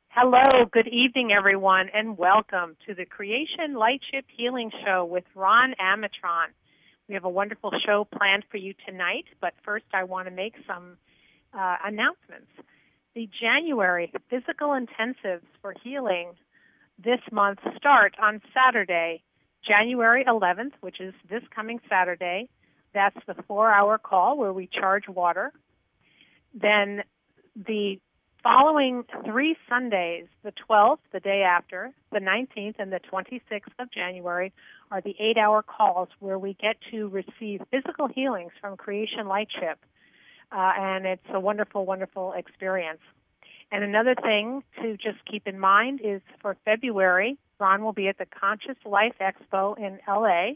Hello, good evening, everyone, and welcome to the Creation Lightship Healing Show with Ron Amatron. We have a wonderful show planned for you tonight, but first I want to make some announcements. The January physical intensives for healing this month start on Saturday, January 11th, which is this coming Saturday. That's the 4-hour call where we charge water. Then the following 3 Sundays, the 12th, the day after, the 19th, and the 26th of January, are the 8-hour calls where we get to receive physical healings from Creation Lightship. And it's a wonderful, wonderful experience. And another thing to just keep in mind is for February, Ron will be at the Conscious Life Expo in L.A.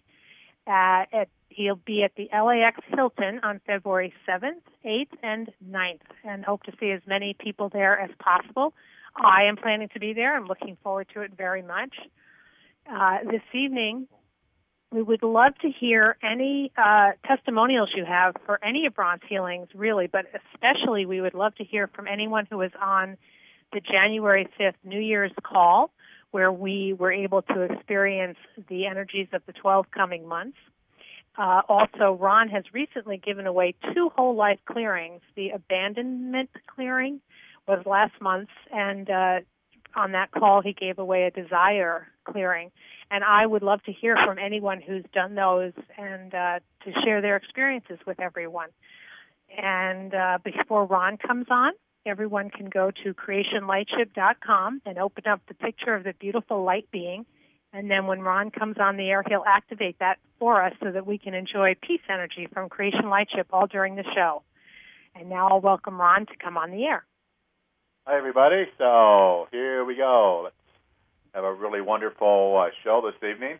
He'll be at the LAX Hilton on February 7th, 8th, and 9th, and hope to see as many people there as possible. I am planning to be there. I'm looking forward to it very much. This evening, we would love to hear any testimonials you have for any of Ron's healings, really, but especially we would love to hear from anyone who was on the January 5th New Year's call, where we were able to experience the energies of the 12 coming months. Also, Ron has recently given away 2 whole life clearings. The abandonment clearing was last month, and on that call he gave away a desire clearing. And I would love to hear from anyone who's done those and to share their experiences with everyone. And before Ron comes on, everyone can go to creationlightship.com and open up the picture of the beautiful light being. And then when Ron comes on the air, he'll activate that for us so that we can enjoy peace energy from Creation Lightship all during the show. And now I'll welcome Ron to come on the air. Hi, everybody. So here we go. Let's have a really wonderful show this evening.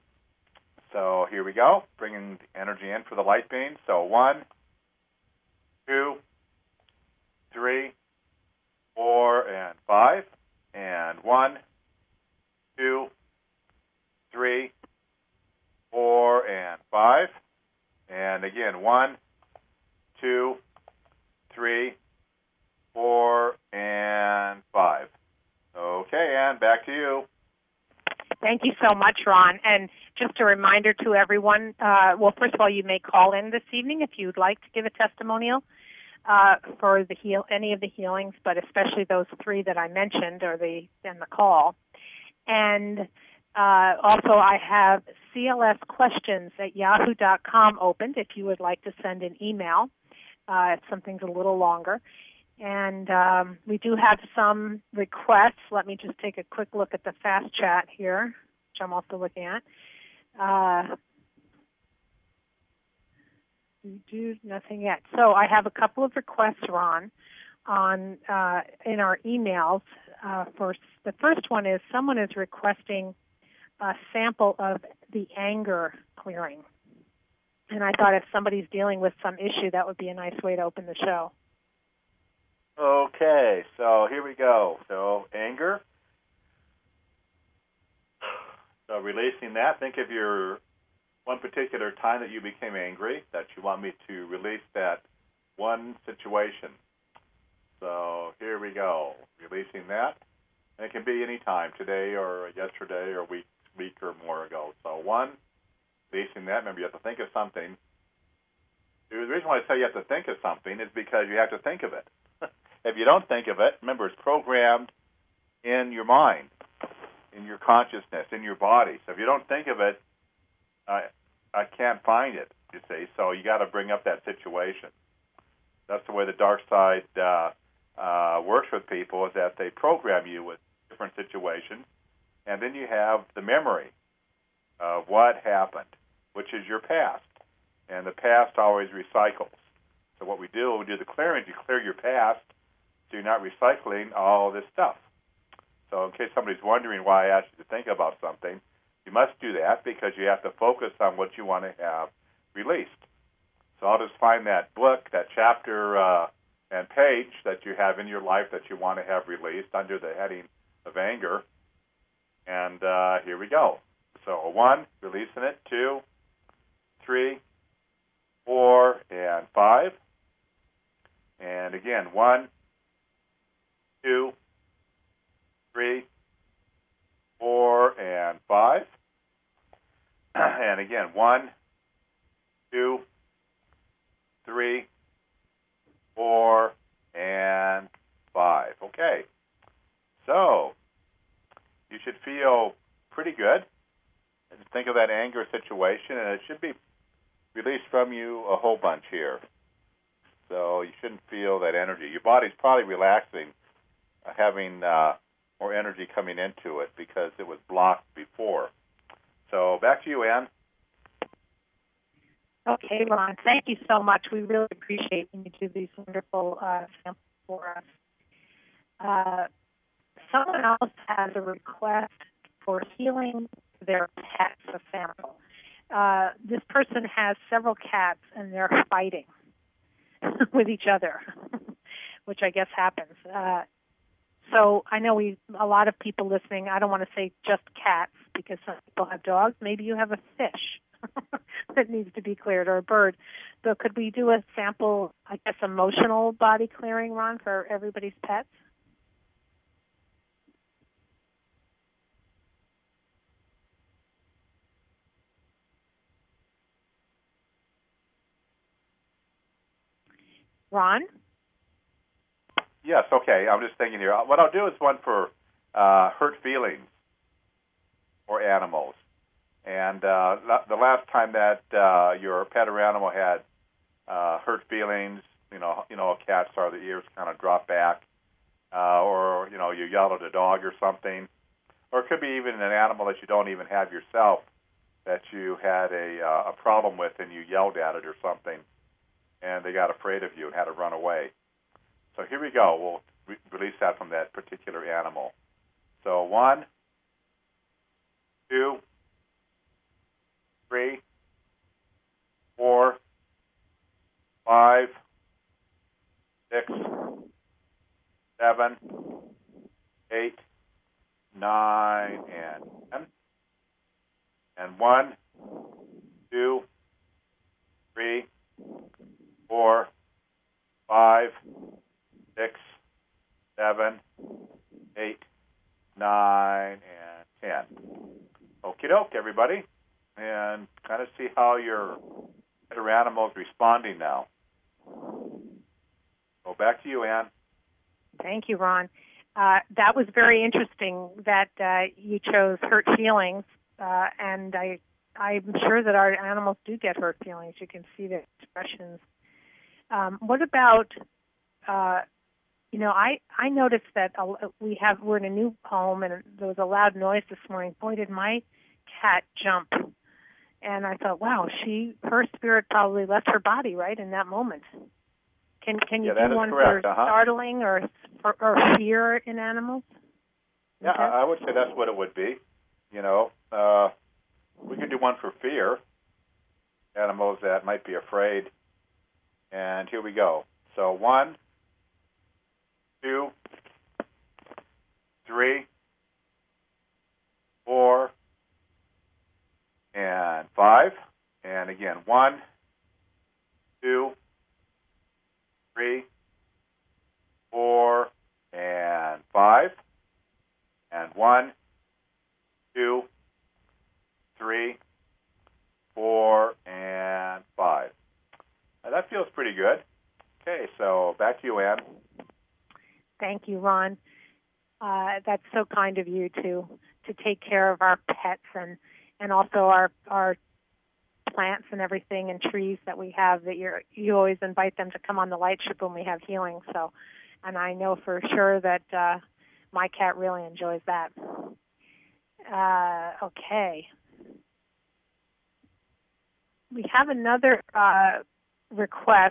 So here we go, bringing the energy in for the light beam. So 1, 2, 3, 4, and 5. And 1, 2, 3, 4, and 5. And again, 1, 2, 3, 4, and 5. Okay, Ann, back to you. Thank you so much, Ron. And just a reminder to everyone, well, first of all, you may call in this evening if you'd like to give a testimonial for any of the healings, but especially those 3 that I mentioned in the call. And also, I have clsquestions@yahoo.com opened if you would like to send an email if something's a little longer. And we do have some requests. Let me just take a quick look at the fast chat here, which I'm also looking at. Nothing yet. So I have a couple of requests, Ron, in our emails. The first one is someone is requesting a sample of the anger clearing. And I thought if somebody's dealing with some issue, that would be a nice way to open the show. Okay, so here we go. So anger. So releasing that, think of your one particular time that you became angry, that you want me to release that one situation. So here we go, releasing that. And it can be any time, today or yesterday or week or more ago. So 1, releasing that. Remember, you have to think of something. The reason why I say you have to think of something is because you have to think of it. If you don't think of it, remember, it's programmed in your mind, in your consciousness, in your body. So if you don't think of it, I can't find it, you see. So you got to bring up that situation. That's the way the dark side works with people, is that they program you with different situations, and then you have the memory of what happened, which is your past. And the past always recycles. So what we do the clearing, you clear your past, so you're not recycling all this stuff. So in case somebody's wondering why I asked you to think about something, you must do that because you have to focus on what you want to have released. So I'll just find that book, that chapter and page that you have in your life that you want to have released under the heading of anger. And here we go. So 1, releasing it. 2, 3, 4, and 5. And again, 1, 2, 3, 4, and 5. And again, 1, 2, 3, 4, and 5. Okay. So you should feel pretty good. And think of that anger situation, and it should be released from you a whole bunch here. So you shouldn't feel that energy. Your body's probably relaxing, having more energy coming into it because it was blocked before. So back to you, Ann. Okay, Ron, thank you so much. We really appreciate when you do these wonderful samples for us. Someone else has a request for healing their pets, a sample. This person has several cats, and they're fighting with each other, which I guess happens. So I know a lot of people listening, I don't want to say just cats because some people have dogs. Maybe you have a fish that needs to be cleared or a bird. So could we do a sample, I guess, emotional body clearing, Ron, for everybody's pets? Ron? Yes, okay. I'm just thinking here. What I'll do is one for hurt feelings or animals. And the last time that your pet or animal had hurt feelings, you know, a cat saw the ears kind of drop back, or you yelled at a dog or something, or it could be even an animal that you don't even have yourself that you had a problem with and you yelled at it or something, and they got afraid of you and had to run away. So here we go. We'll release that from that particular animal. So 1, 2, 3, 4, 5, 6, 7, 8, 9, and 10. And 1, 2, 3, 4, 5, 6, 7, 8, 9, and 10. Okie doke, everybody. And kind of see how your pet or animal is responding now. So back to you, Ann. Thank you, Ron. That was very interesting that you chose hurt feelings, and I'm sure that our animals do get hurt feelings. You can see the expressions. What about, I noticed that we're in a new home, and there was a loud noise this morning. Boy, did my cat jump. And I thought, wow, her spirit probably left her body right in that moment. Can you do one correct. for startling or fear in animals? Yeah, okay. I would say that's what it would be. We could do one for fear, animals that might be afraid. And here we go. So 1, 2, 3, 4, and 5. And again, 1, 2, 3, 4, and 5. And 1, 2, 3, 4, and 5. Now that feels pretty good. Okay, so back to you, Ann. Thank you, Ron. That's so kind of you to take care of our pets and also our plants and everything and trees that we have. That you always invite them to come on the light ship when we have healing. So, and I know for sure that my cat really enjoys that. Okay. We have another request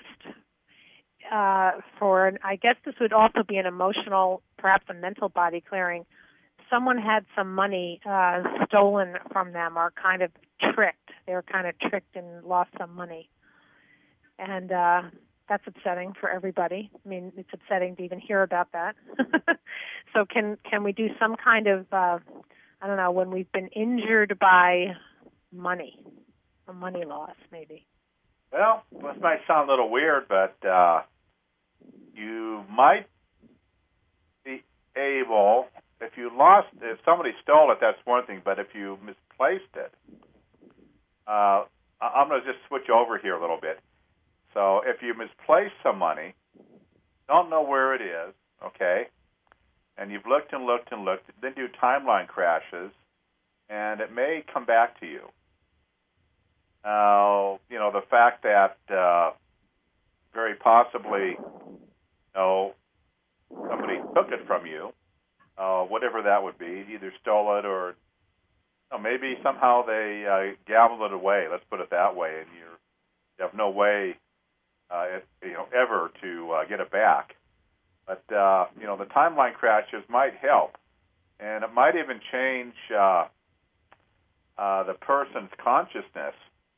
for, I guess this would also be an emotional, perhaps a mental body clearing. Someone had some money stolen from them or kind of tricked. They were kind of tricked and lost some money. And that's upsetting for everybody. I mean, it's upsetting to even hear about that. So can we do some kind of, I don't know, when we've been injured by money, a money loss maybe? Well, this might sound a little weird, but you might be able if somebody stole it, that's one thing. But if you misplaced it, I'm going to just switch over here a little bit. So if you misplace some money, don't know where it is, okay, and you've looked and looked and looked, then do timeline crashes, and it may come back to you. Now, the fact that very possibly, somebody took it from you, whatever that would be, either stole it or maybe somehow they gambled it away. Let's put it that way, and you have no way, ever to get it back. But the timeline crashes might help, and it might even change the person's consciousness.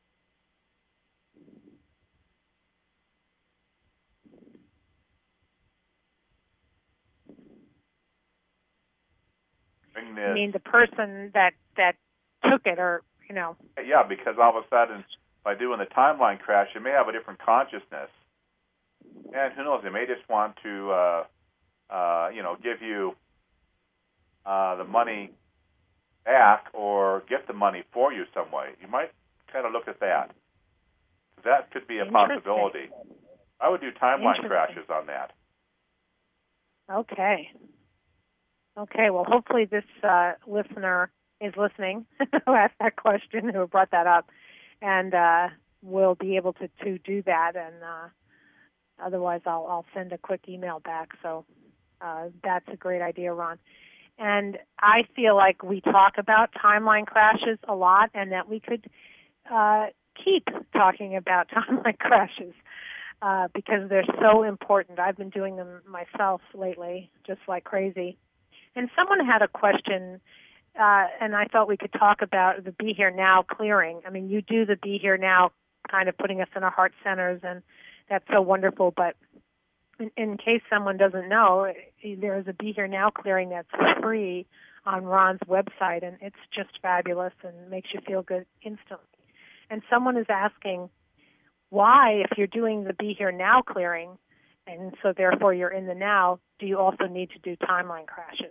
I mean, the person that took it, or Yeah, because all of a sudden, by doing the timeline crash, you may have a different consciousness, and who knows? They may just want to, give you the money back or get the money for you some way. You might kind of look at that. That could be a possibility. I would do timeline crashes on that. Okay. Well, hopefully this listener is listening who asked that question, who brought that up, and will be able to do that. And otherwise, I'll send a quick email back. So that's a great idea, Ron. And I feel like we talk about timeline crashes a lot, and that we could keep talking about timeline crashes because they're so important. I've been doing them myself lately, just like crazy. And someone had a question, and I thought we could talk about the Be Here Now clearing. I mean, you do the Be Here Now, kind of putting us in our heart centers, and that's so wonderful. But in case someone doesn't know, there is a Be Here Now clearing that's free on Ron's website, and it's just fabulous and makes you feel good instantly. And someone is asking, why, if you're doing the Be Here Now clearing, and so therefore you're in the now, do you also need to do timeline crashes?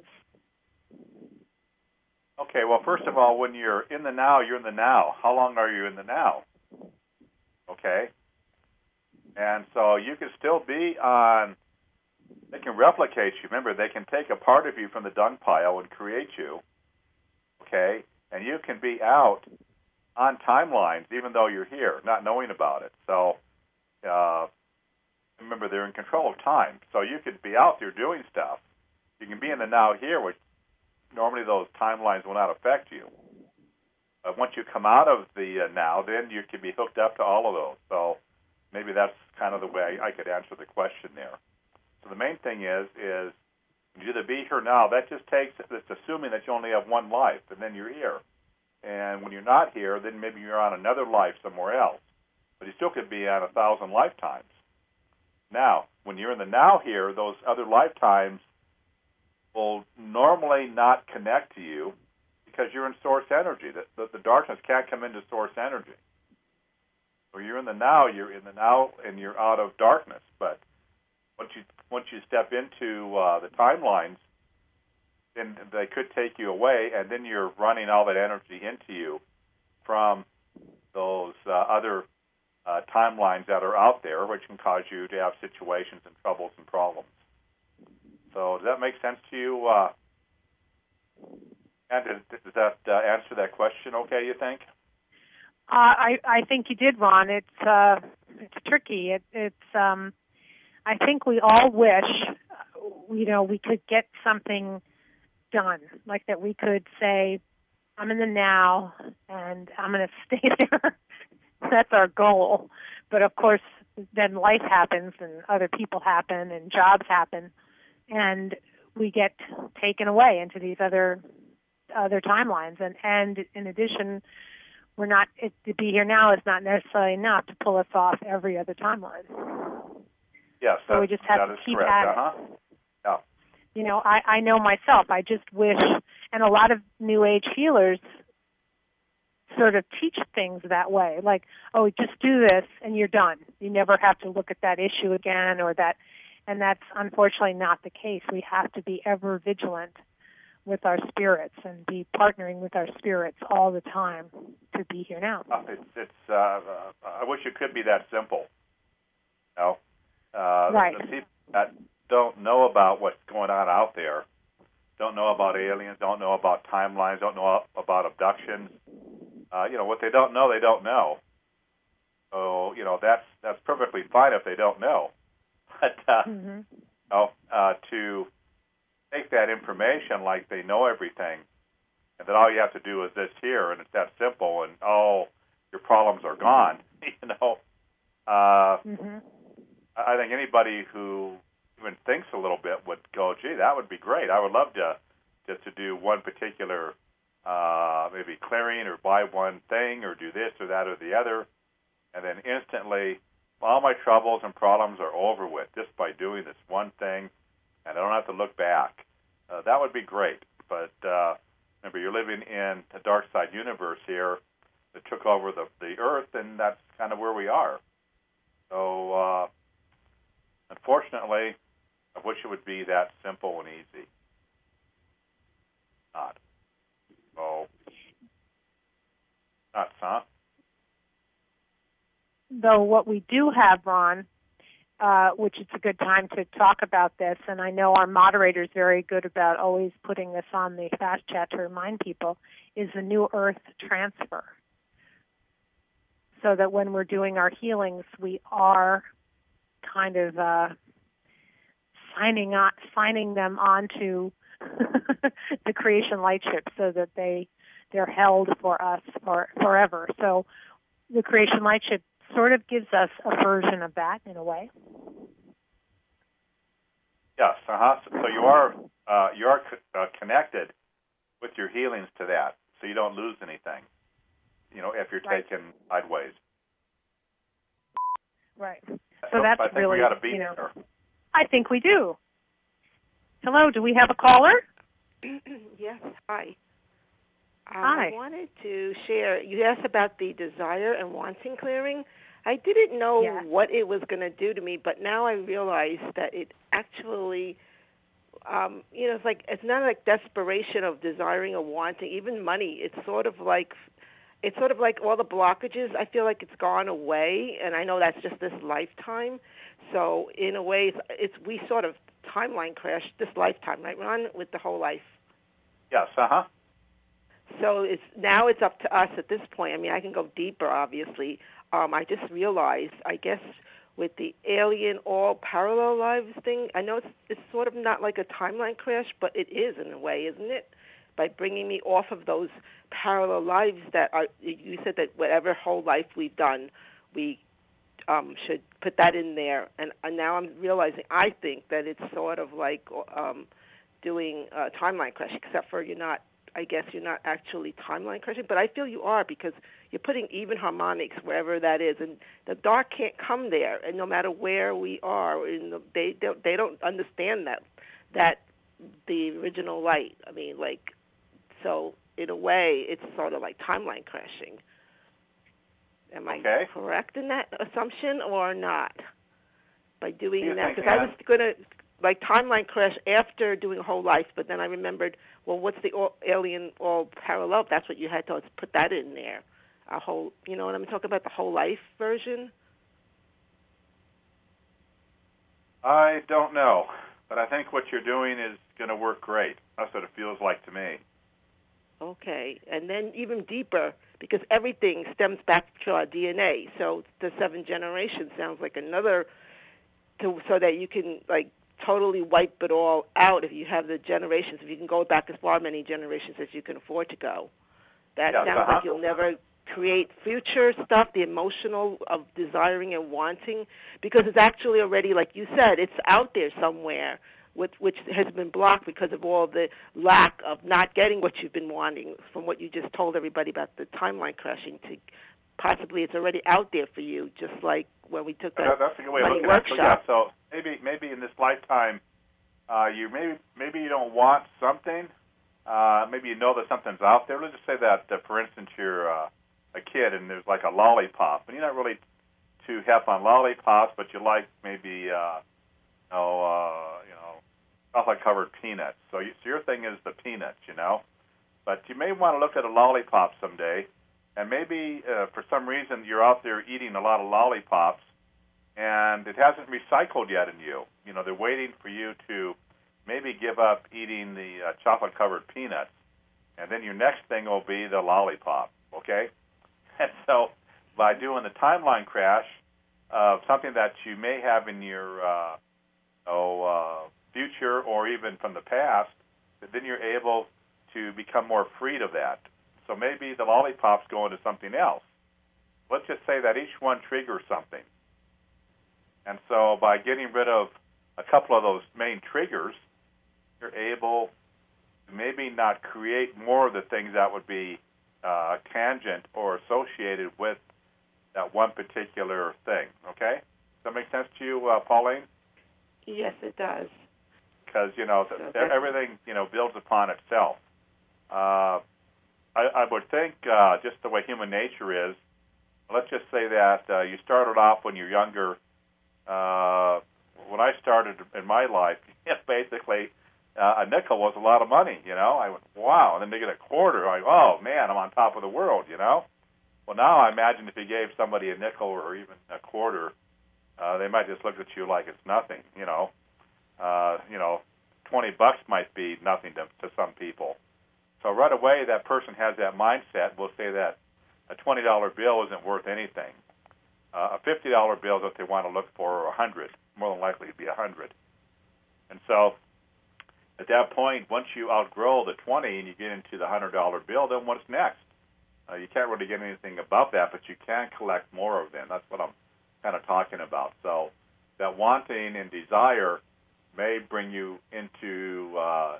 Okay, well, first of all, when you're in the now, you're in the now. How long are you in the now? Okay? And so you can still be on, they can replicate you. Remember, they can take a part of you from the dung pile and create you, okay? And you can be out on timelines even though you're here, not knowing about it. So remember, they're in control of time. So you could be out there doing stuff. You can be in the now here, which normally those timelines will not affect you. But once you come out of the now, then you can be hooked up to all of those. So maybe that's kind of the way I could answer the question there. So the main thing is when you do the Be Here Now, that just takes, it's assuming that you only have one life, and then you're here. And when you're not here, then maybe you're on another life somewhere else. But you still could be on 1,000 lifetimes. Now, when you're in the now here, those other lifetimes will normally not connect to you because you're in source energy. The darkness can't come into source energy. So you're in the now, and you're out of darkness. But once you step into the timelines, then they could take you away, and then you're running all that energy into you from those other timelines that are out there, which can cause you to have situations and troubles and problems. So does that make sense to you? And does that answer that question okay, you think? I think you did, Ron. It's tricky. It's I think we all wish, we could get something done, like that we could say, I'm in the now, and I'm going to stay there. That's our goal. But, of course, then life happens, and other people happen, and jobs happen, and we get taken away into these other timelines. And in addition, to be here now is not necessarily enough to pull us off every other timeline. Yes, so we just have to keep at it. Yeah. I know myself. I just wish, and a lot of New Age healers sort of teach things that way, like, oh, just do this and you're done. You never have to look at that issue again or that, and that's unfortunately not the case. We have to be ever vigilant with our spirits and be partnering with our spirits all the time to be here now. I wish it could be that simple. You know, right. The people that don't know about what's going on out there, don't know about aliens, don't know about timelines, don't know about abductions. What they don't know, they don't know. So, that's perfectly fine if they don't know. But, to take that information like they know everything, and that all you have to do is this here, and it's that simple, and all your problems are gone, I think anybody who even thinks a little bit would go, gee, that would be great. I would love to do one particular maybe clearing or buy one thing or do this or that or the other, and then instantly all my troubles and problems are over with just by doing this one thing, and I don't have to look back. That would be great. But remember, you're living in a dark side universe here that took over the Earth, and that's kind of where we are. So, unfortunately, I wish it would be that simple and easy. Not. So, not, huh? Though what we do have, Ron, which it's a good time to talk about this, and I know our moderator is very good about always putting this on the Fast Chat to remind people, is the New Earth transfer. So that when we're doing our healings, we are kind of signing them onto the creation light ship so that they're held for us forever. So the creation light ship sort of gives us a version of that in a way. Yes, So you are connected with your healings to that, so you don't lose anything. If you're taken sideways. Right. So that's I think really, we ought to be there. I think we do. Hello, do we have a caller? Yes, hi. Hi. I wanted to share, you asked about the desire and wanting clearing. I didn't know what it was going to do to me, but now I realize that it actually, it's not like desperation of desiring or wanting, even money. It's sort of like all the blockages. I feel like it's gone away, and I know that's just this lifetime. So in a way, we sort of timeline crashed this lifetime, right, Ron, with the whole life. Yes, So it's up to us at this point. I mean, I can go deeper, obviously. I just realized, I guess, with the alien all parallel lives thing, I know it's sort of not like a timeline crash, but it is in a way, isn't it? By bringing me off of those parallel lives that are, you said that whatever whole life we've done, we should put that in there. And now I'm realizing, I think that it's sort of like doing a timeline crash, except for you're not actually timeline crashing, but I feel you are, because you're putting even harmonics wherever that is, and the dark can't come there. And no matter where we are, they don't understand that the original light. I mean, so in a way, it's sort of like timeline crashing. Am I correct in that assumption or not? By doing that, because I was going to timeline crash after doing a whole life, but then I remembered, well, what's the alien all parallel? That's what you had to put that in there. A whole, you know what I'm talking about, the whole life version? I don't know, but I think what you're doing is going to work great. That's what it feels like to me. Okay, and then even deeper, because everything stems back to our DNA. So the 7 generations sounds like another, so that you can totally wipe it all out if you have the generations. If you can go back as far many generations as you can afford to go, that sounds like you'll never create future stuff, the emotional of desiring and wanting, because it's actually already, like you said, it's out there somewhere, which has been blocked because of all the lack of not getting what you've been wanting, from what you just told everybody about the timeline crashing, to possibly it's already out there for you, just like when we took that that's a good way money of looking workshop. At it. So maybe in this lifetime, you maybe you don't want something. Maybe you know that something's out there. Let's just say that, for instance, you're a kid and there's like a lollipop, and you're not really too hep on lollipops, but you like maybe chocolate-covered peanuts. So your thing is the peanuts, But you may want to look at a lollipop someday, and maybe for some reason you're out there eating a lot of lollipops, and it hasn't recycled yet in you. They're waiting for you to maybe give up eating the chocolate-covered peanuts, and then your next thing will be the lollipop, okay? And so by doing the timeline crash of something that you may have in your future or even from the past, then you're able to become more freed of that. So maybe the lollipops go into something else. Let's just say that each one triggers something. And so by getting rid of a couple of those main triggers, you're able to maybe not create more of the things that would be tangent or associated with that one particular thing, okay? Does that make sense to you, Pauline? Yes, it does. Because, everything, builds upon itself. I would think just the way human nature is, let's just say that you started off when you're younger. When I started in my life, basically a nickel was a lot of money, I went, wow. And then they get a quarter. Oh, man, I'm on top of the world, Well, now I imagine if you gave somebody a nickel or even a quarter, they might just look at you like it's nothing, $20 might be nothing to some people. So right away, that person has that mindset. We'll say that a $20 bill isn't worth anything. A $50 bill is what they want to look for, or 100. More than likely, it'd be 100. And so at that point, once you outgrow the 20 and you get into the $100 bill, then what's next? You can't really get anything above that, but you can collect more of them. That's what I'm kind of talking about. So that wanting and desire may bring you into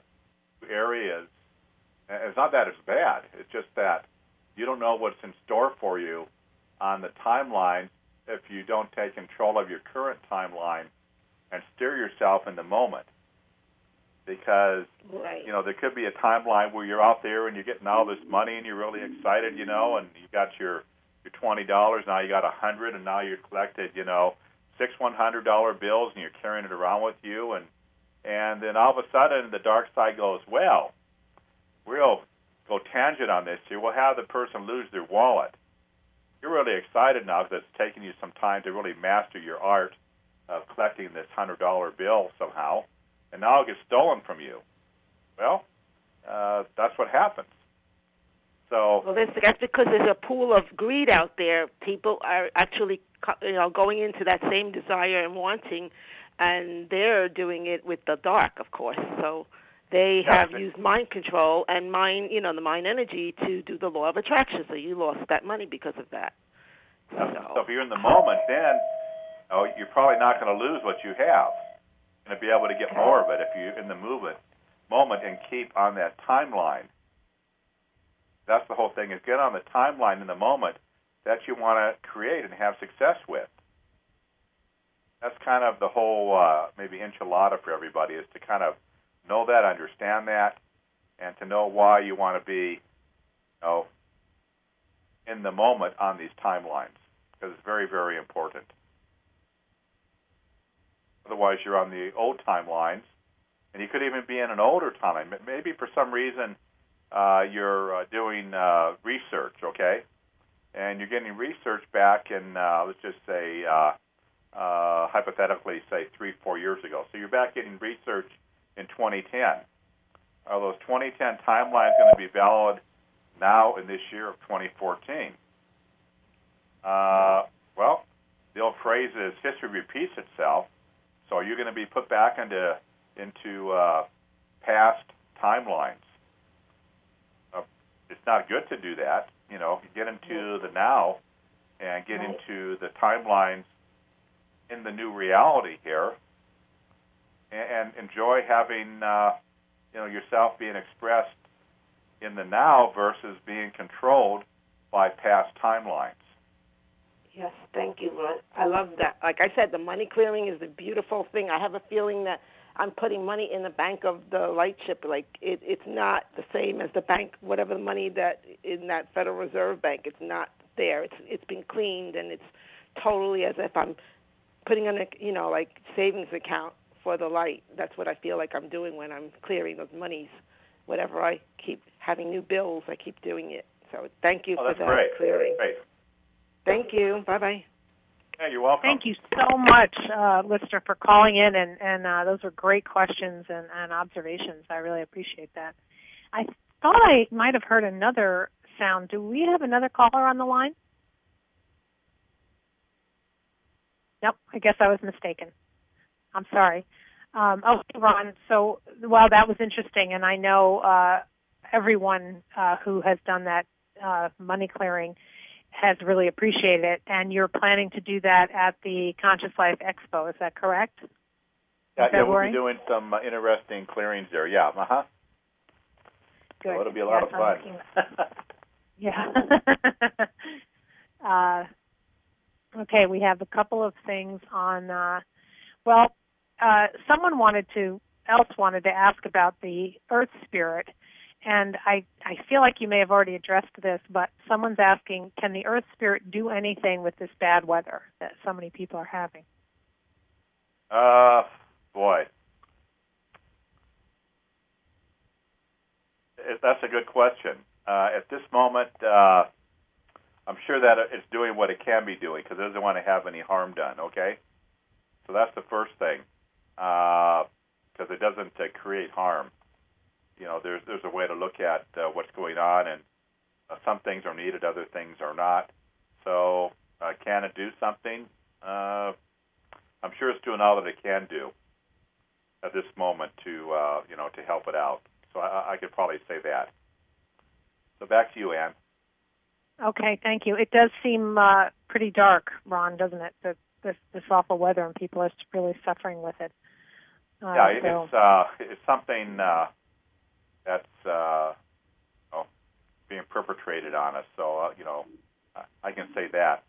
areas. And it's not that it's bad. It's just that you don't know what's in store for you on the timeline if you don't take control of your current timeline and steer yourself in the moment. Because, right. There could be a timeline where you're out there and you're getting all this money and you're really excited, and you got your $20, now you got $100, and now you've collected, 6 $100 bills and you're carrying it around with you, and then all of a sudden the dark side goes, well, we'll go tangent on this here. We'll have the person lose their wallet. You're really excited now because it's taken you some time to really master your art of collecting this $100 bill somehow, and now it gets stolen from you. Well, that's what happens. So, well, that's because there's a pool of greed out there. People are actually, going into that same desire and wanting, and they're doing it with the dark, of course. So they have used mind control and the mind energy to do the law of attraction. So you lost that money because of that. So if you're in the moment, then you're probably not going to lose what you have. You're going to be able to get more of it if you're in the moment and keep on that timeline. That's the whole thing, is get on the timeline in the moment that you want to create and have success with. That's kind of the whole maybe enchilada for everybody, is to kind of know that, understand that, and to know why you want to be in the moment on these timelines, because it's very, very important. Otherwise, you're on the old timelines, and you could even be in an older timeline. Maybe for some reason you're doing research, okay? And you're getting research back in, let's just say, hypothetically, say 3-4 years ago. So you're back getting research in 2010. Are those 2010 timelines going to be valid now in this year of 2014? Well, the old phrase is history repeats itself. So are you going to be put back into past timelines? It's not good to do that. You get into the now and get into the timelines in the new reality here, and enjoy having yourself being expressed in the now versus being controlled by past timelines. Yes, thank you, Ron. I love that. Like I said, the money clearing is a beautiful thing. I have a feeling that I'm putting money in the bank of the Lightship. Like it's not the same as the bank, whatever the money that in that Federal Reserve Bank. It's not there. It's been cleaned, and it's totally as if I'm putting on a savings account for the light. That's what I feel like I'm doing when I'm clearing those monies. Whatever I keep having new bills, I keep doing it. So thank you for that clearing. Great. Thank you. Bye-bye. Yeah, you're welcome. Thank you so much, listener, for calling in, and those were great questions and observations. I really appreciate that. I thought I might have heard another sound. Do we have another caller on the line? Nope, I guess I was mistaken. I'm sorry. Okay, Ron, so, well, that was interesting, and I know everyone who has done that money clearing has really appreciated it, and you're planning to do that at the Conscious Life Expo. Is that correct? Yeah, we'll be doing some interesting clearings there. Yeah, Good. So it'll be a lot of fun. Yeah. Okay, we have a couple of things on. Someone else wanted to ask about the Earth Spirit. And I feel like you may have already addressed this, but someone's asking, can the Earth Spirit do anything with this bad weather that so many people are having? Boy. That's a good question. At this moment, I'm sure that it's doing what it can be doing because it doesn't want to have any harm done, okay? So that's the first thing, because it doesn't create harm. You know, there's a way to look at what's going on, and some things are needed, other things are not. So can it do something? I'm sure it's doing all that it can do at this moment to help it out. So I could probably say that. So back to you, Ann. Okay, thank you. It does seem pretty dark, Ron, doesn't it? This awful weather, and people are really suffering with it. It's something that's being perpetrated on us. So I can say that.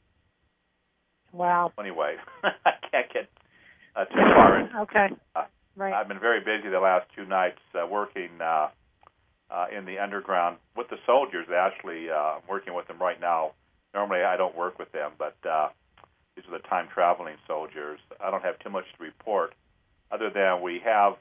Wow. Anyway, I can't get too far in. Okay. Right. I've been very busy the last 2 nights working in the underground with the soldiers. Actually, I'm working with them right now. Normally, I don't work with them, but these are the time-traveling soldiers. I don't have too much to report, other than we have,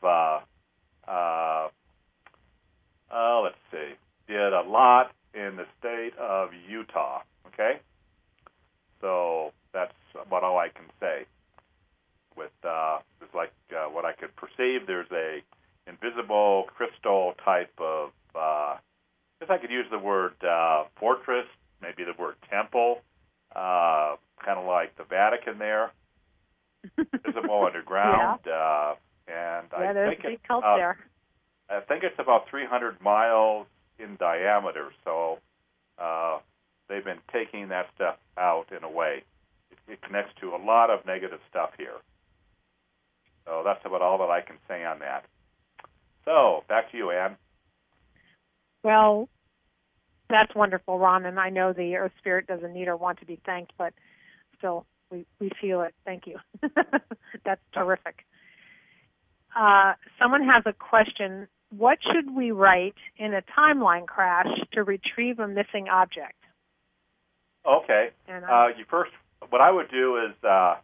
let's see, did a lot in the state of Utah, okay? So that's about all I can say. With it's like what I could perceive, there's a invisible crystal type of, if I could use the word fortress, maybe the word temple, kind of like the Vatican there, visible underground. Yeah. And there's I think a big cult there. I think it's about 300 miles in diameter, so they've been taking that stuff out in a way. It connects to a lot of negative stuff here. So that's about all that I can say on that. So, back to you, Ann. Well, that's wonderful, Ron, and I know the Earth Spirit doesn't need or want to be thanked, but still, we feel it. Thank you. That's terrific. Someone has a question. What should we write in a timeline crash to retrieve a missing object? Okay. What I would do is,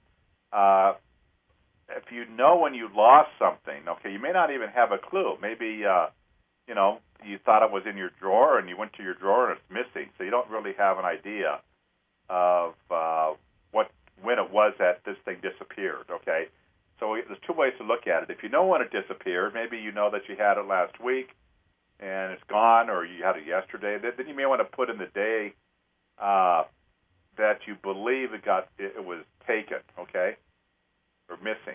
if you know when you lost something, okay, you may not even have a clue. Maybe, you thought it was in your drawer, and you went to your drawer and it's missing, so you don't really have an idea of when it was that this thing disappeared, okay? So there's 2 ways to look at it. If you know when it disappeared, maybe you know that you had it last week and it's gone, or you had it yesterday, then you may want to put in the day that you believe it was taken, okay, or missing.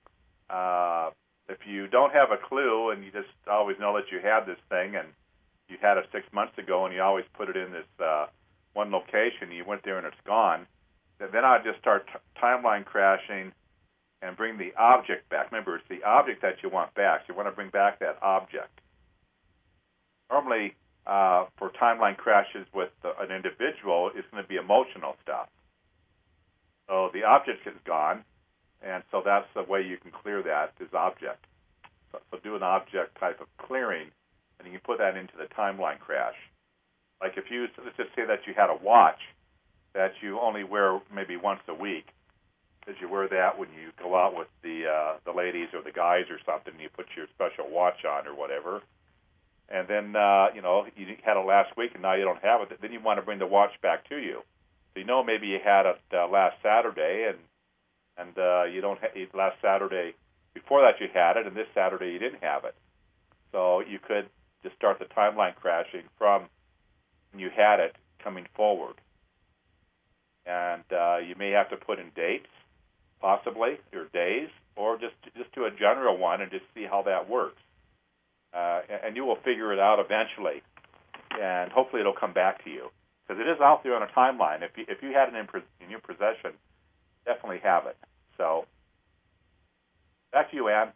If you don't have a clue and you just always know that you had this thing and you had it 6 months ago and you always put it in this one location, you went there and it's gone, then I'd just start timeline crashing and bring the object back. Remember, it's the object that you want back. So you want to bring back that object. Normally, for timeline crashes with an individual, it's going to be emotional stuff. So the object is gone, and so that's the way you can clear that, is object. So do an object type of clearing, and you can put that into the timeline crash. Like if let's just say that you had a watch that you only wear maybe once a week. because you wear that when you go out with the ladies or the guys or something. You put your special watch on or whatever, and then you had it last week and now you don't have it. Then you want to bring the watch back to you. So maybe you had it last Saturday and you don't last Saturday before that you had it, and this Saturday you didn't have it. So you could just start the timeline crashing from when you had it coming forward. And you may have to put in dates, possibly, or days, or just do a general one and just see how that works. And you will figure it out eventually, and hopefully it'll come back to you. Because it is out there on a timeline. If you had it in your possession, definitely have it. So, back to you, Ann.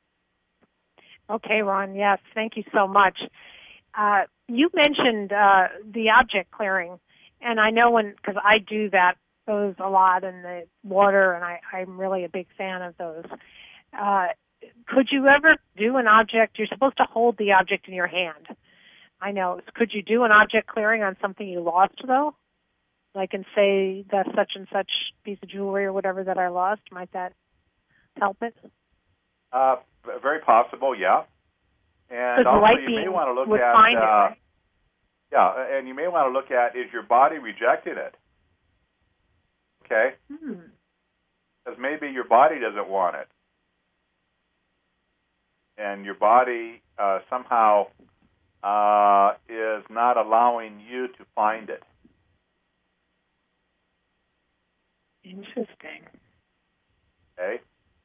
Okay, Ron, yes, thank you so much. You mentioned the object clearing, and I know because I do those a lot in the water, and I'm really a big fan of those. Could you ever do an object? You're supposed to hold the object in your hand. I know. Could you do an object clearing on something you lost, though? Like, and say the such and such piece of jewelry or whatever that I lost, might that help it? Very possible, yeah. And also, you may want to look at find it, right? Yeah, and you may want to look at, is your body rejecting it? Okay? Because maybe your body doesn't want it. And your body somehow is not allowing you to find it. Interesting. Okay?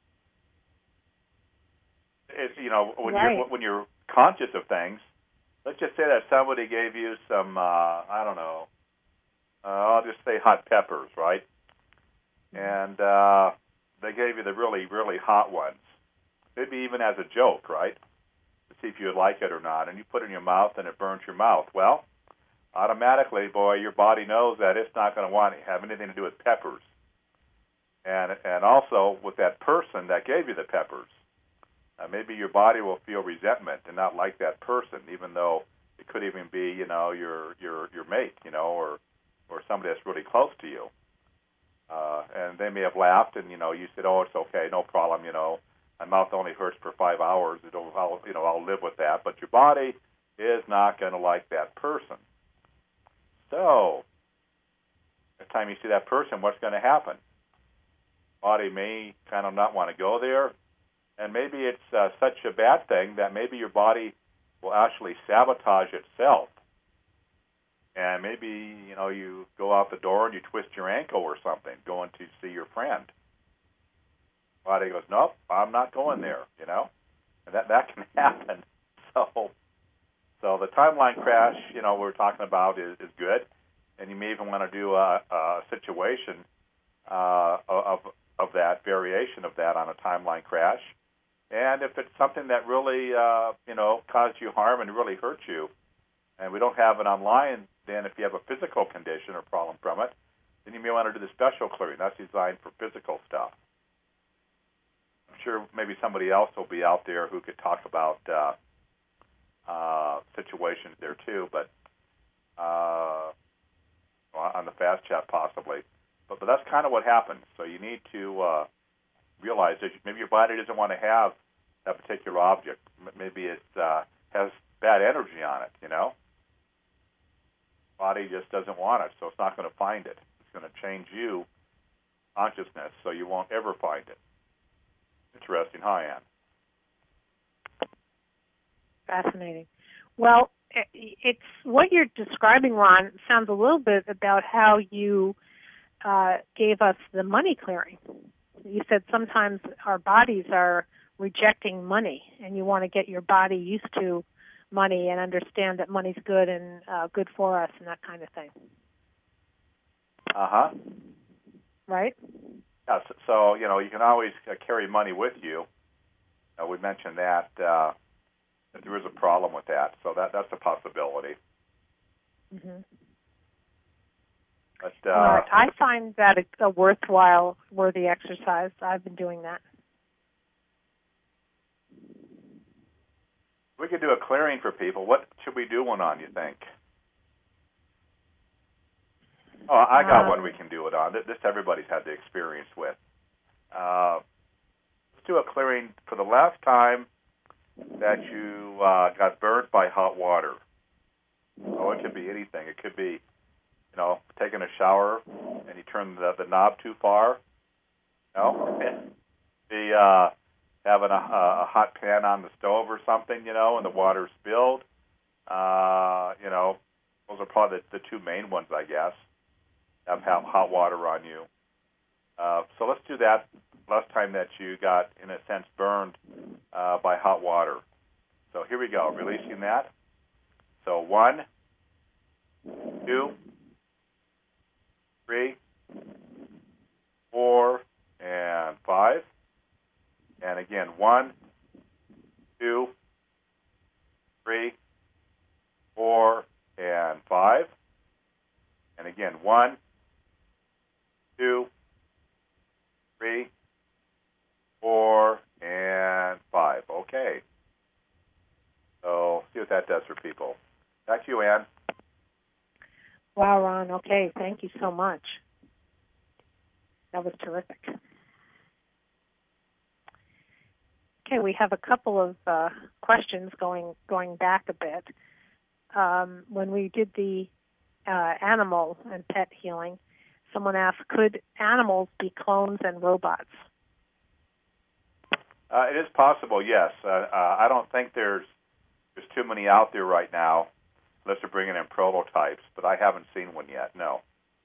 It's, right. when you're conscious of things, let's just say that somebody gave you some, I don't know, I'll just say hot peppers, right? And they gave you the really, really hot ones. Maybe even as a joke, right? To see if you would like it or not. And you put it in your mouth and it burns your mouth. Well, automatically, boy, your body knows that it's not going to want to have anything to do with peppers. And also with that person that gave you the peppers. Maybe your body will feel resentment and not like that person, even though it could even be, your mate, or somebody that's really close to you. And they may have laughed, and you said, "Oh, it's okay, no problem." My mouth only hurts for 5 hours. I'll live with that. But your body is not going to like that person. So, next time you see that person, what's going to happen? Body may kind of not want to go there. And maybe it's such a bad thing that maybe your body will actually sabotage itself. And maybe, you go out the door and you twist your ankle or something, going to see your friend. Body goes, nope, I'm not going there, And that can happen. So the timeline crash, we're talking about is good. And you may even want to do a situation of that, variation of that on a timeline crash. And if it's something that really, caused you harm and really hurt you, and we don't have it online, then if you have a physical condition or problem from it, then you may want to do the special clearing. That's designed for physical stuff. I'm sure maybe somebody else will be out there who could talk about situations there too, but on the fast chat possibly. But that's kind of what happens. So you need to realize that maybe your body doesn't want to have that particular object. Maybe it has bad energy on it, Body just doesn't want it, so it's not going to find it. It's going to change you consciousness, so you won't ever find it. Interesting. Hi, Ann. Fascinating. Well, it's what you're describing, Ron, sounds a little bit about how you gave us the money clearing. You said sometimes our bodies are rejecting money, and you want to get your body used to money and understand that money's good and good for us and that kind of thing. Uh-huh. Right? Yeah, so you can always carry money with you. We mentioned that there is a problem with that, so that's a possibility. Mm-hmm. But, I find that a worthwhile, worthy exercise. I've been doing that. We could do a clearing for people. What should we do one on, you think? Oh, I got one we can do it on. This everybody's had the experience with. let's do a clearing for the last time that you got burned by hot water. Oh, it could be anything. It could be, taking a shower and you turn the knob too far. No, be having a hot pan on the stove or something, and the water spilled. Those are probably the two main ones, I guess. Have hot water on you. So let's do that last time that you got, in a sense, burned by hot water. So here we go, releasing that. So 1, 2, 3, 4, and 5. And again, 1, 2, 3, 4, and 5. And again, 1, 2, 3, 4, and 5. Okay. So see what that does for people. Back to you, Ann. Wow, Ron. Okay, thank you so much. That was terrific. Okay, we have a couple of questions going back a bit. When we did the animal and pet healing, someone asked, could animals be clones and robots? It is possible, yes. I don't think there's too many out there right now, unless they're bringing in prototypes, but I haven't seen one yet, no.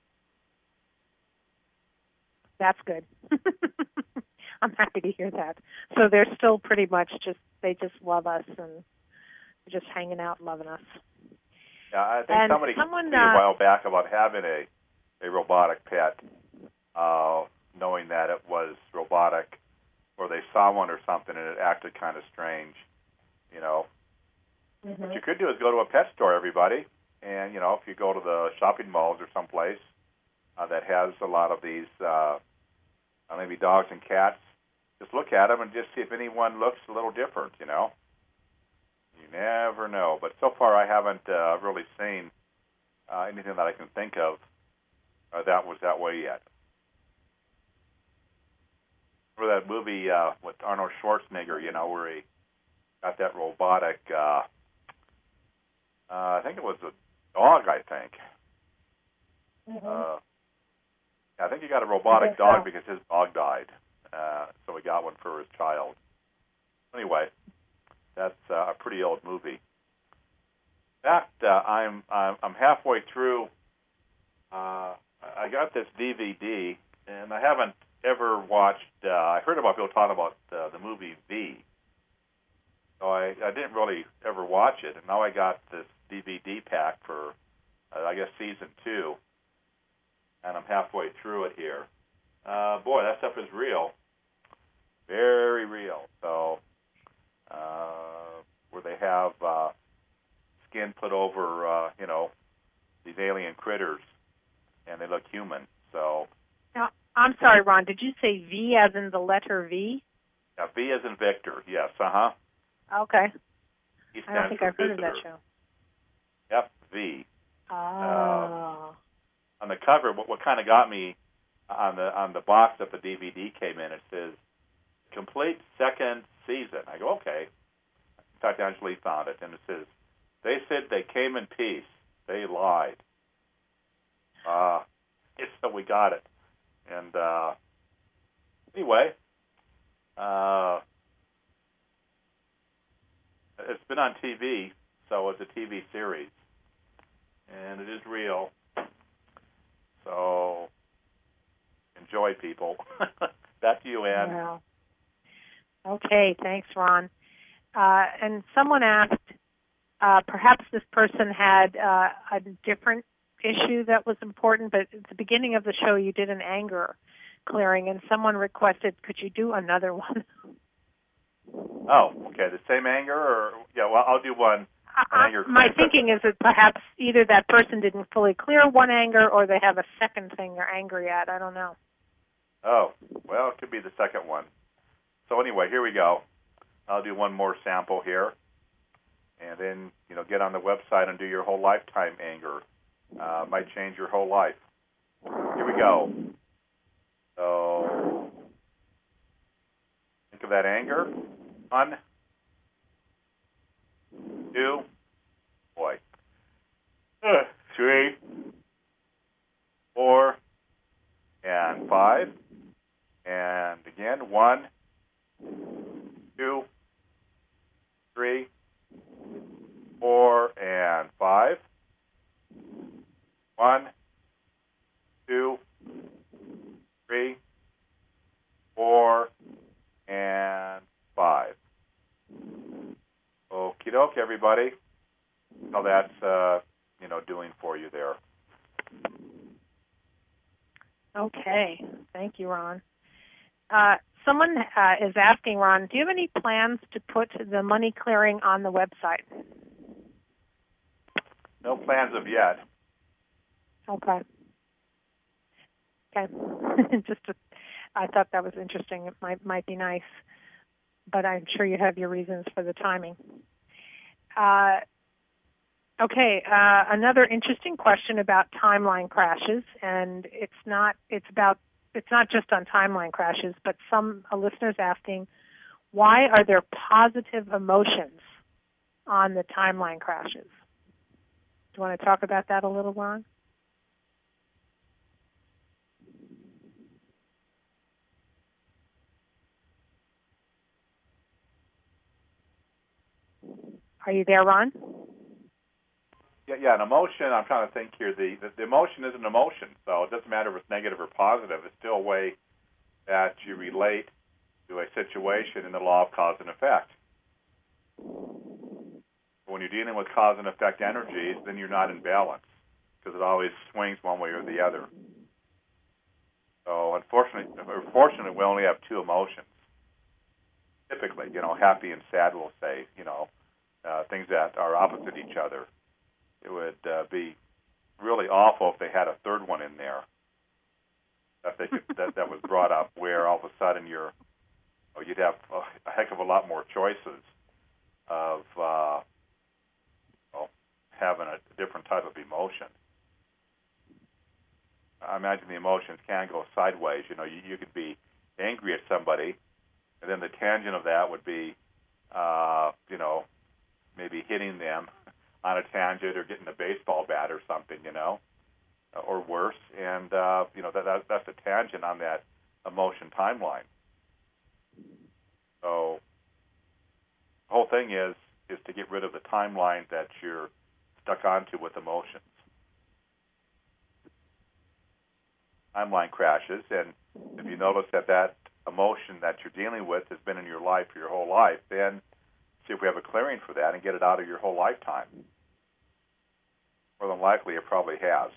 That's good. I'm happy to hear that. So they're still pretty much they just love us and just hanging out loving us. Yeah, I think somebody told me a while back about having a robotic pet, knowing that it was robotic, or they saw one or something and it acted kind of strange, Mm-hmm. What you could do is go to a pet store, everybody, and, if you go to the shopping malls or someplace that has a lot of these, maybe dogs and cats, just look at them and just see if anyone looks a little different, You never know. But so far I haven't really seen anything that I can think of that was that way yet. Remember that movie with Arnold Schwarzenegger, where he got that robotic, I think it was a dog, I think. Mm-hmm. I think he got a robotic dog because his dog died. So he got one for his child. Anyway, that's a pretty old movie. In fact, I'm halfway through. I got this DVD, and I haven't ever watched. I heard about people talking about the movie V. So I didn't really ever watch it, and now I got this DVD pack for, I guess, season 2, and I'm halfway through it here. Boy, that stuff is real. Very real. So, where they have skin put over, these alien critters, and they look human. So. Now, I'm sorry, Ron. Did you say V as in the letter V? Yeah, V as in Victor. Yes. Uh-huh. Okay. I don't think I've heard of that show. Yep, V. Oh. On the cover, what kind of got me on the box that the DVD came in, it says complete second season. I go, okay. In fact, Angelique found it, and it says, they said they came in peace. They lied. So we got it. And anyway, it's been on TV, so it's a TV series, and it is real. So enjoy, people. Back to you, Ann. Wow. Okay, thanks, Ron. And someone asked, perhaps this person had a different issue that was important, but at the beginning of the show you did an anger clearing, and someone requested, could you do another one? Oh, okay. The same anger, or well, I'll do one. My thinking is that perhaps either that person didn't fully clear one anger, or they have a second thing they're angry at. I don't know. Oh, well, it could be the second one. So anyway, here we go. I'll do one more sample here, and then get on the website and do your whole lifetime anger. Might change your whole life. Here we go. So Think of that anger. 1, 2, boy. 3, 4, and 5. And again, 1, 2, 3, 4, and 5. 1, 2, 3, 4, and 5. Okie doke, everybody. How that's doing for you there. Okay. Thank you, Ron. Someone is asking, Ron, do you have any plans to put the money clearing on the website? No plans of yet. Okay. I thought that was interesting. It might be nice, but I'm sure you have your reasons for the timing. Okay, another interesting question about timeline crashes, and it's not just on timeline crashes, but a listeners asking, why are there positive emotions on the timeline crashes? Do you want to talk about that a little, Ron? Are you there, Ron? Yeah, an emotion, I'm trying to think here. The emotion is an emotion, so it doesn't matter if it's negative or positive. It's still a way that you relate to a situation in the law of cause and effect. When you're dealing with cause and effect energies, then you're not in balance because it always swings one way or the other. So fortunately, we only have two emotions. Typically, happy and sad, we'll say, things that are opposite each other. It would be really awful if they had a third one in there that was brought up, where all of a sudden you'd have a heck of a lot more choices of having a different type of emotion. I imagine the emotions can go sideways. You could be angry at somebody, and then the tangent of that would be, maybe hitting them on a tangent or getting a baseball bat or something, or worse. And, that's a tangent on that emotion timeline. So the whole thing is to get rid of the timeline that you're stuck onto with emotions. Timeline crashes, and if you notice that emotion that you're dealing with has been in your life for your whole life, then see if we have a clearing for that and get it out of your whole lifetime. More than likely, it probably has.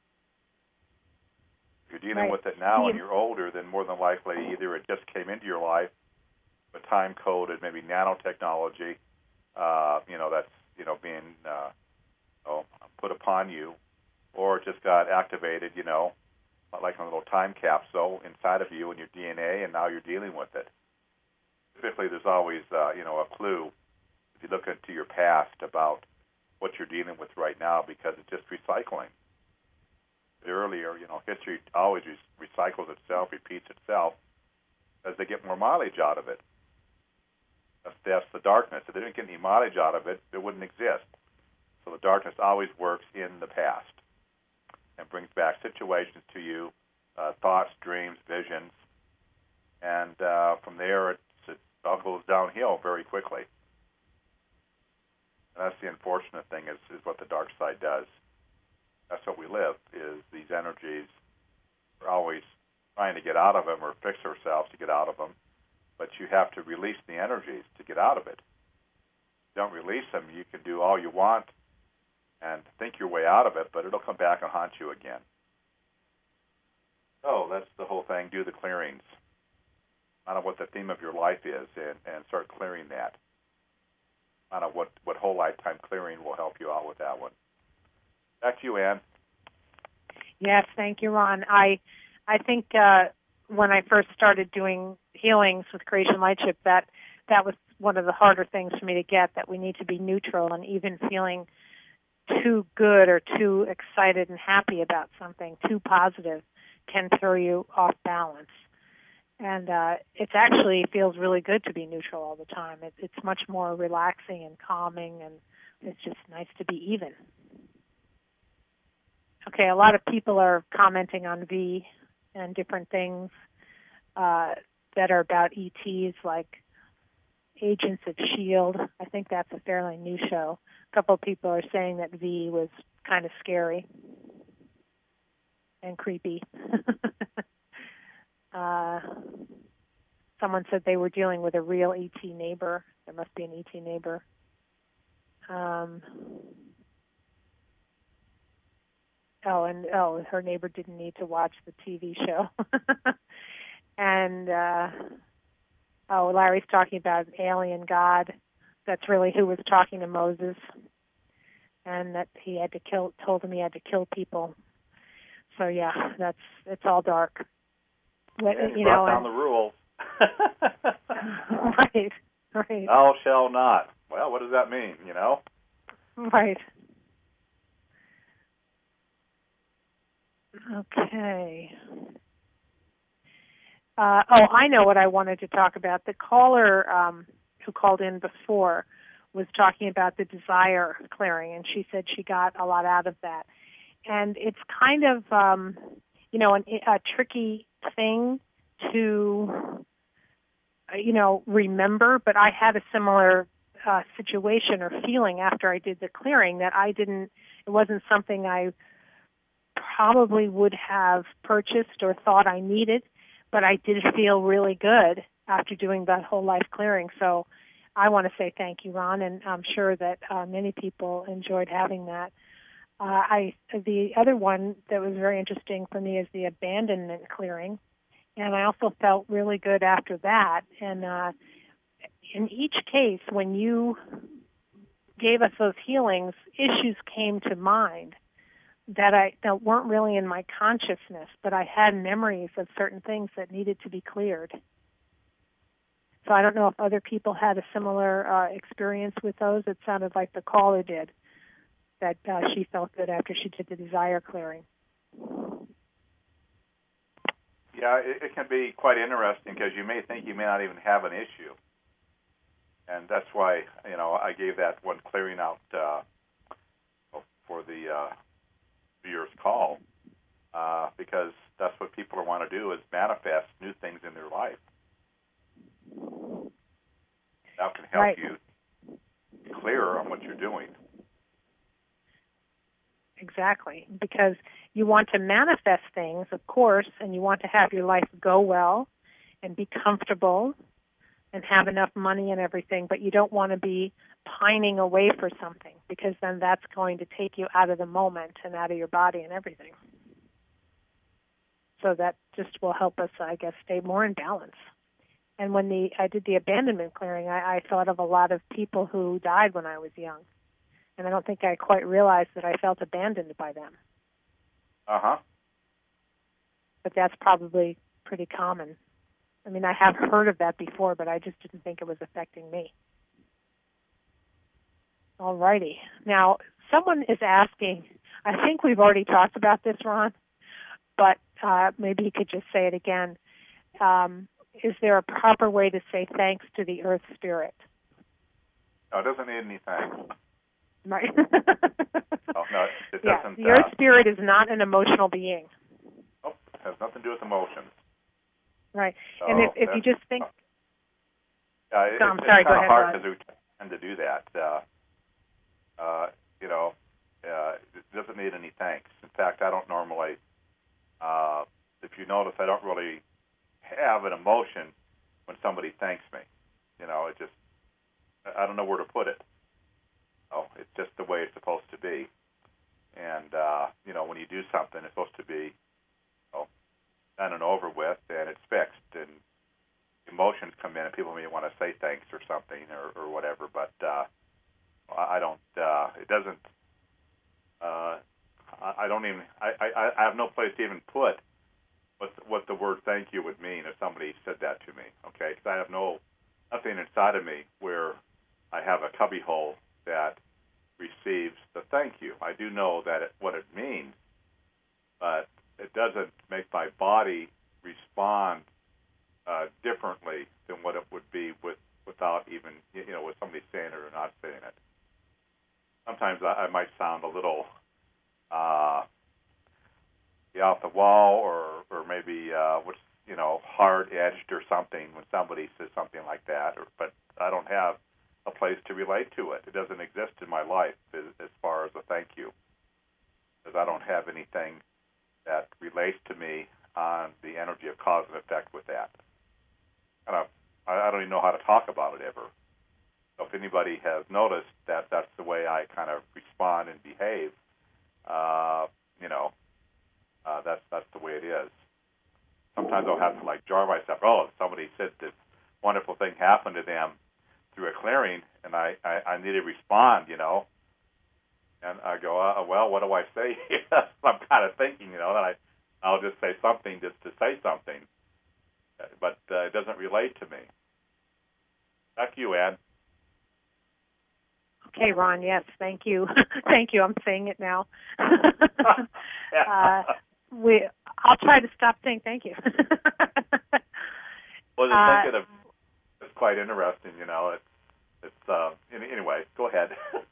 If you're dealing with it now and you're older, then more than likely either it just came into your life, but time-coded, maybe nanotechnology, that's being put upon you, or it just got activated, like a little time capsule inside of you and your DNA, and now you're dealing with it. Typically, there's always, a clue if you look into your past about what you're dealing with right now, because it's just recycling. Earlier, history always recycles itself, repeats itself, as they get more mileage out of it. That's the darkness. If they didn't get any mileage out of it, it wouldn't exist. So the darkness always works in the past and brings back situations to you, thoughts, dreams, visions, and from there it all goes downhill very quickly. And that's the unfortunate thing is what the dark side does. That's what we live, is these energies. We're always trying to get out of them or fix ourselves to get out of them, but you have to release the energies to get out of it. If you don't release them, you can do all you want and think your way out of it, but it'll come back and haunt you again. So that's the whole thing. Do the clearings. Find out what the theme of your life is and start clearing that. Find out what whole lifetime clearing will help you out with that one. Back to you, Ann. Yes, thank you, Ron. I think when I first started doing healings with Creation Lightship, that was one of the harder things for me to get, that we need to be neutral, and even feeling too good or too excited and happy about something, too positive, can throw you off balance. And it actually feels really good to be neutral all the time. It's much more relaxing and calming, and it's just nice to be even. Okay, a lot of people are commenting on V and different things that are about ETs, like Agents of S.H.I.E.L.D. I think that's a fairly new show. A couple of people are saying that V was kind of scary and creepy. Someone said they were dealing with a real ET neighbor. There must be an ET neighbor. Her neighbor didn't need to watch the TV show. And Larry's talking about an alien god. That's really who was talking to Moses, and that he had to told him he had to kill people. So yeah, it's all dark. Brought down the rules. Right. Thou shall not. Well, what does that mean? Right. Okay. I know what I wanted to talk about. The caller who called in before was talking about the desire clearing, and she said she got a lot out of that. And it's kind of, a tricky thing to, remember, but I had a similar situation or feeling after I did the clearing that it wasn't something I probably would have purchased or thought I needed, but I did feel really good after doing that whole life clearing. So I want to say thank you, Ron, and I'm sure that many people enjoyed having that. The other one that was very interesting for me is the abandonment clearing, and I also felt really good after that. And in each case, when you gave us those healings, issues came to mind that weren't really in my consciousness, but I had memories of certain things that needed to be cleared. So I don't know if other people had a similar experience with those. It sounded like the caller did, that she felt good after she did the desire clearing. Yeah, it can be quite interesting because you may think you may not even have an issue. And that's why, I gave that one clearing out for the viewer's call, because that's what people want to do, is manifest new things in their life. That can help you be clearer on what you're doing. Exactly, because you want to manifest things, of course, and you want to have your life go well and be comfortable and have enough money and everything, but you don't want to be pining away for something, because then that's going to take you out of the moment and out of your body and everything. So that just will help us, I guess, stay more in balance. And when I did the abandonment clearing, I thought of a lot of people who died when I was young. And I don't think I quite realized that I felt abandoned by them. Uh-huh. But that's probably pretty common. I mean, I have heard of that before, but I just didn't think it was affecting me. All righty. Now, someone is asking, I think we've already talked about this, Ron, but maybe you could just say it again. Is there a proper way to say thanks to the Earth Spirit? No, it doesn't need any thanks. Right. No, it doesn't. The Earth Spirit is not an emotional being. Nope, it has nothing to do with emotions. Right. So and if you just think... I'm sorry, go ahead. It's kind of hard because we tend to do that. It doesn't need any thanks. In fact, I don't normally, if you notice, I don't really have an emotion when somebody thanks me. It just, I don't know where to put it. Oh, it's just the way it's supposed to be. And, when you do something, it's supposed to be done and over with, and it's fixed. And emotions come in, and people may want to say thanks or something or whatever, but I don't, it doesn't, I don't even, I have no place to even put what the word thank you would mean if somebody said that to me, okay? Because I have nothing inside of me where I have a cubbyhole that receives the thank you. I do know that what it means, but it doesn't make my body respond differently than what it would be without even, with somebody saying it or not saying it. Sometimes I might sound a little off the wall, or maybe hard-edged or something when somebody says something like that. But I don't have a place to relate to it. It doesn't exist in my life as far as a thank you, because I don't have anything that relates to me on the energy of cause and effect with that. And I don't even know how to talk about it ever. So if anybody has noticed that that's the way I kind of respond and behave, that's the way it is. Sometimes I'll have to jar myself. Oh, somebody said this wonderful thing happened to them through a clearing, and I need to respond, and I go, well, what do I say? I'm kind of thinking, that I'll just say something just to say something, but it doesn't relate to me. Back to you, Ann. Okay, Ron, yes, thank you. Thank you, I'm saying it now. I'll try to stop saying thank you. Well, just thinking of it's quite interesting, anyway, go ahead.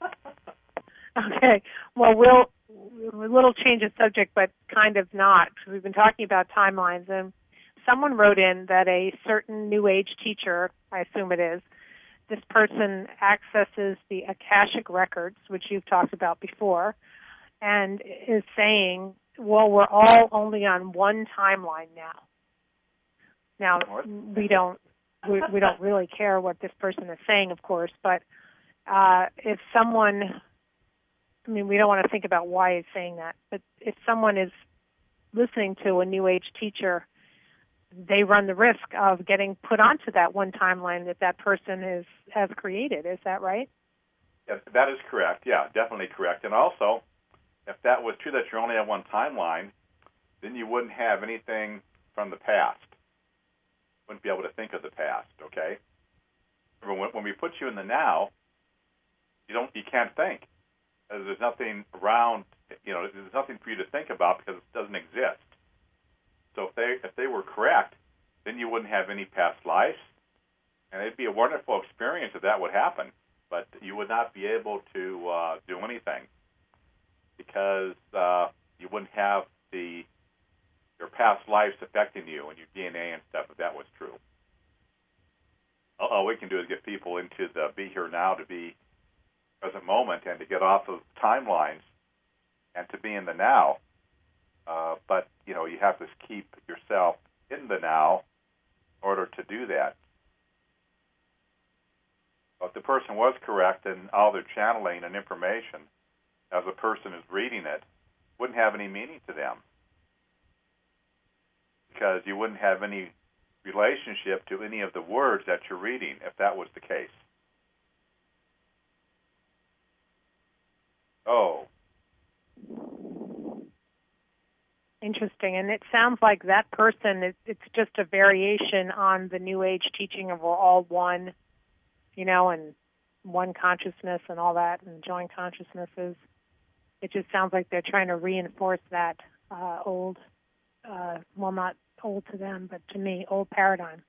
Okay, well, a little change of subject, but kind of not, because we've been talking about timelines, and someone wrote in that a certain New Age teacher, I assume it is, this person accesses the Akashic records, which you've talked about before, and is saying, well, we're all only on one timeline now. Now, we don't really care what this person is saying, of course, but if someone, we don't want to think about why he's saying that, but if someone is listening to a New Age teacher, they run the risk of getting put onto that one timeline that person has created. Is that right? Yeah, that is correct. Yeah, definitely correct. And also, if that was true that you're only on one timeline, then you wouldn't have anything from the past. Wouldn't be able to think of the past, okay? When we put you in the now, you can't think. There's nothing around, there's nothing for you to think about because it doesn't exist. So if they were correct, then you wouldn't have any past lives, and it'd be a wonderful experience if that would happen. But you would not be able to do anything because you wouldn't have your past lives affecting you and your DNA and stuff if that was true. All we can do is get people into the be here now, to be present moment, and to get off of timelines and to be in the now. But you have to keep yourself in the now in order to do that. If the person was correct in all their channeling and information, as a person is reading it, wouldn't have any meaning to them, because you wouldn't have any relationship to any of the words that you're reading if that was the case. Oh. Interesting. And it sounds like that person, it's just a variation on the New Age teaching of we're all one, and one consciousness and all that, and joint consciousnesses. It just sounds like they're trying to reinforce that old, well, not old to them, but to me, old paradigm.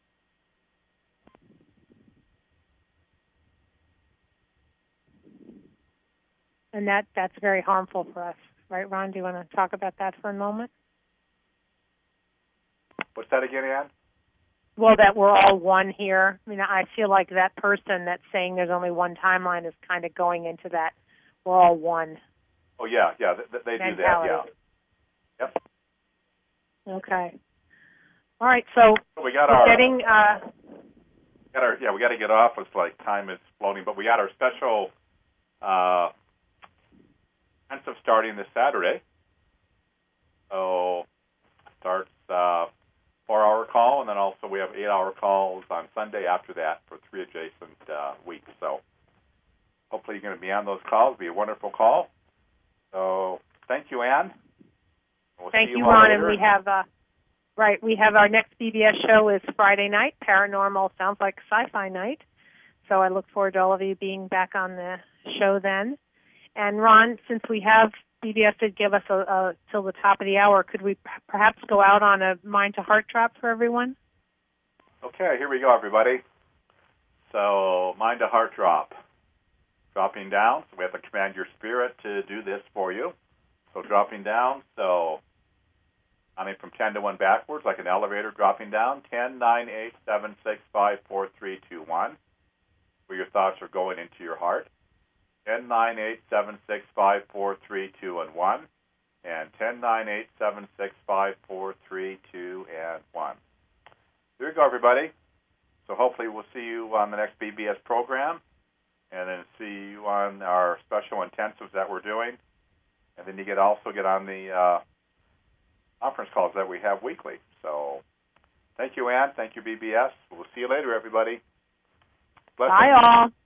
And that's very harmful for us. Right, Ron? Do you want to talk about that for a moment? What's that again, Ann? Well, that we're all one here. I feel like that person that's saying there's only one timeline is kind of going into that we're all one. Oh, yeah, they do that, yeah. Yep. Okay. All right, so we got we're our... getting... we got to get off. It's like time is floating, but we got our special... of starting this Saturday. So starts 4-hour call, and then also we have 8-hour calls on Sunday after that for 3 adjacent weeks. So hopefully you're going to be on those calls. It'll be a wonderful call. So thank you, Ann. Thank you, Ron. And we have we have our next BBS show is Friday night, Paranormal Sounds Like Sci-Fi Night. So I look forward to all of you being back on the show then. And Ron, since we have BBS did give us till the top of the hour, could we perhaps go out on a mind to heart drop for everyone? Okay, here we go, everybody. So, mind to heart drop. Dropping down, so we have to command your spirit to do this for you. So dropping down, so counting from 10 to 1 backwards, like an elevator dropping down. 10, 9, 8, 7, 6, 5, 4, 3, 2, 1. Where your thoughts are going into your heart. 10, 9, 8, 7, 6, 5, 4, 3, 2, and 1. And 10, 9, 8, 7, 6, 5, 4, 3, 2, and 1. There you go, everybody. So hopefully we'll see you on the next BBS program, and then see you on our special intensives that we're doing. And then you also get on the conference calls that we have weekly. So thank you, Ann. Thank you, BBS. We'll see you later, everybody. Bye, all.